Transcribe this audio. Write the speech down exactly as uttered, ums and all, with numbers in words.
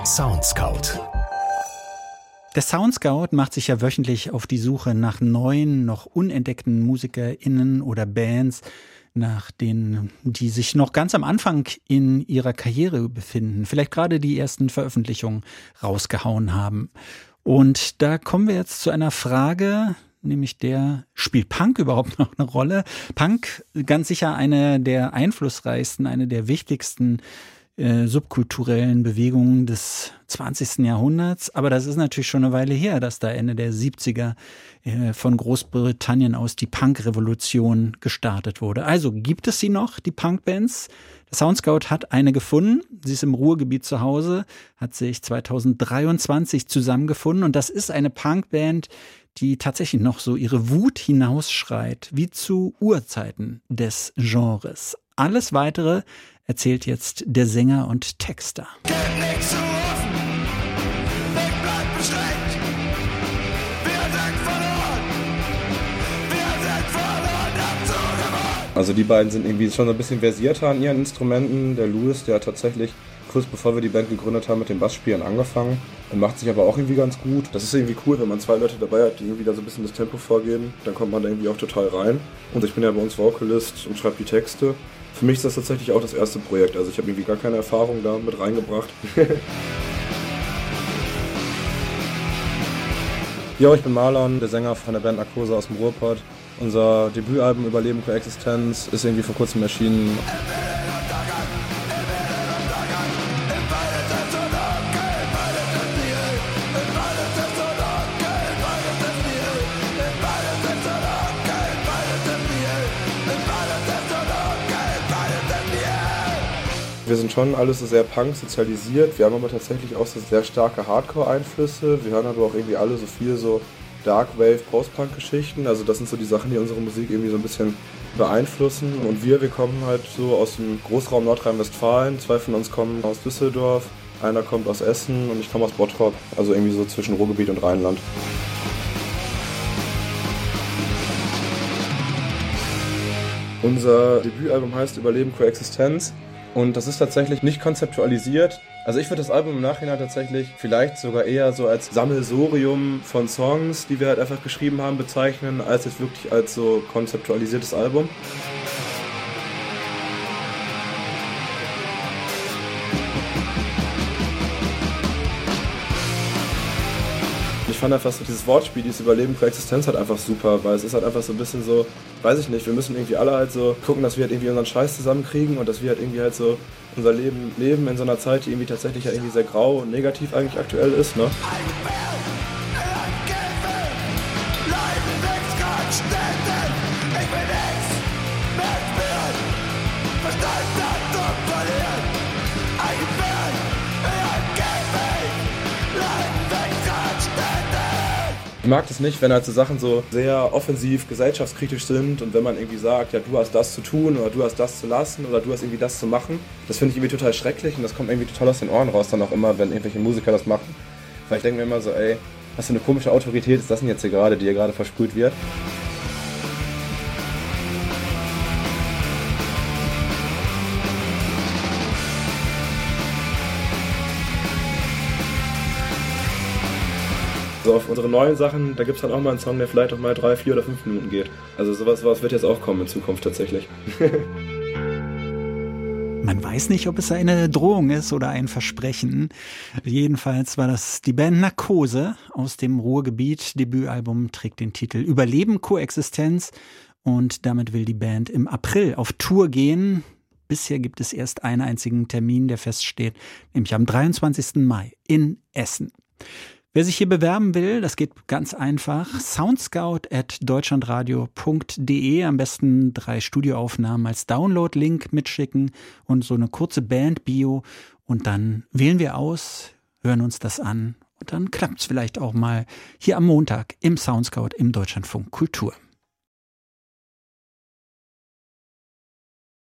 Soundscout. Der Soundscout macht sich ja wöchentlich auf die Suche nach neuen, noch unentdeckten MusikerInnen oder Bands, nach denen, die sich noch ganz am Anfang in ihrer Karriere befinden, vielleicht gerade die ersten Veröffentlichungen rausgehauen haben. Und da kommen wir jetzt zu einer Frage, nämlich der, spielt Punk überhaupt noch eine Rolle? Punk, ganz sicher eine der einflussreichsten, eine der wichtigsten äh, subkulturellen Bewegungen des zwanzigsten Jahrhunderts. Aber das ist natürlich schon eine Weile her, dass da Ende der siebziger äh, von Großbritannien aus die Punk-Revolution gestartet wurde. Also gibt es sie noch, die Punkbands? Der Soundscout hat eine gefunden. Sie ist im Ruhrgebiet zu Hause, hat sich zweitausenddreiundzwanzig zusammengefunden. Und das ist eine Punkband, die tatsächlich noch so ihre Wut hinausschreit, wie zu Urzeiten des Genres. Alles Weitere erzählt jetzt der Sänger und Texter. Geht nicht zu offen, Weg bleibt beschränkt. Wir sind verloren, wir sind verloren, dazu geworden. Also die beiden sind irgendwie schon so ein bisschen versierter an ihren Instrumenten. Der Louis, der hat tatsächlich kurz bevor wir die Band gegründet haben, mit dem Bassspielen angefangen und macht sich aber auch irgendwie ganz gut. Das ist irgendwie cool, wenn man zwei Leute dabei hat, die irgendwie da so ein bisschen das Tempo vorgeben, dann kommt man da irgendwie auch total rein. Und ich bin ja bei uns Vocalist und schreibe die Texte. Für mich ist das tatsächlich auch das erste Projekt, also ich habe irgendwie gar keine Erfahrung da mit reingebracht. Jo, ich bin Marlon, der Sänger von der Band Narkose aus dem Ruhrpott. Unser Debütalbum Überleben Koexistenz ist irgendwie vor kurzem erschienen. Wir sind schon alles so sehr Punk sozialisiert, wir haben aber tatsächlich auch so sehr starke Hardcore-Einflüsse. Wir hören aber auch irgendwie alle so viel so Darkwave, Post-Punk-Geschichten. Also das sind so die Sachen, die unsere Musik irgendwie so ein bisschen beeinflussen. Und wir, wir kommen halt so aus dem Großraum Nordrhein-Westfalen. Zwei von uns kommen aus Düsseldorf, einer kommt aus Essen und ich komme aus Bottrop. Also irgendwie so zwischen Ruhrgebiet und Rheinland. Unser Debütalbum heißt Überleben Koexistenz. Und das ist tatsächlich nicht konzeptualisiert. Also ich würde das Album im Nachhinein tatsächlich vielleicht sogar eher so als Sammelsurium von Songs, die wir halt einfach geschrieben haben, bezeichnen, als jetzt wirklich als so konzeptualisiertes Album. Ich fand einfach so dieses Wortspiel, dieses Überleben Koexistenz halt einfach super, weil es ist halt einfach so ein bisschen so, weiß ich nicht, wir müssen irgendwie alle halt so gucken, dass wir halt irgendwie unseren Scheiß zusammenkriegen und dass wir halt irgendwie halt so unser Leben leben in so einer Zeit, die irgendwie tatsächlich ja irgendwie sehr grau und negativ eigentlich aktuell ist, ne? Ich mag das nicht, wenn halt so Sachen so sehr offensiv, gesellschaftskritisch sind und wenn man irgendwie sagt, ja, du hast das zu tun oder du hast das zu lassen oder du hast irgendwie das zu machen. Das finde ich irgendwie total schrecklich und das kommt irgendwie total aus den Ohren raus dann auch immer, wenn irgendwelche Musiker das machen. Weil ich denke mir immer so, ey, was für eine komische Autorität ist das denn jetzt hier gerade, die hier gerade versprüht wird? So, auf unsere neuen Sachen, da gibt es dann auch mal einen Song, der vielleicht auch mal drei, vier oder fünf Minuten geht. Also sowas, sowas wird jetzt auch kommen in Zukunft tatsächlich. Man weiß nicht, ob es eine Drohung ist oder ein Versprechen. Jedenfalls war das die Band Narkose aus dem Ruhrgebiet. Debütalbum trägt den Titel Überleben Koexistenz und damit will die Band im April auf Tour gehen. Bisher gibt es erst einen einzigen Termin, der feststeht, nämlich am dreiundzwanzigsten Mai in Essen. Wer sich hier bewerben will, das geht ganz einfach. soundscout at deutschlandradio punkt de. Am besten drei Studioaufnahmen als Download-Link mitschicken und so eine kurze Band-Bio. Und dann wählen wir aus, hören uns das an. Und dann klappt es vielleicht auch mal hier am Montag im Soundscout im Deutschlandfunk Kultur.